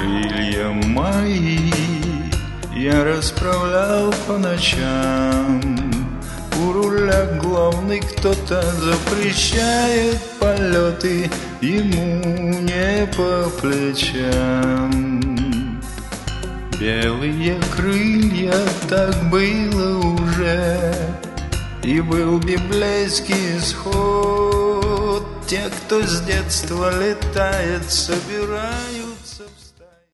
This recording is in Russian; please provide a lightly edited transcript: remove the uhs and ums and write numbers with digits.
Крылья мои я расправлял по ночам. У руля главный кто-то запрещает полеты, ему не по плечам. Белые крылья, так было уже, и был библейский исход. Те, кто с детства летает, собирает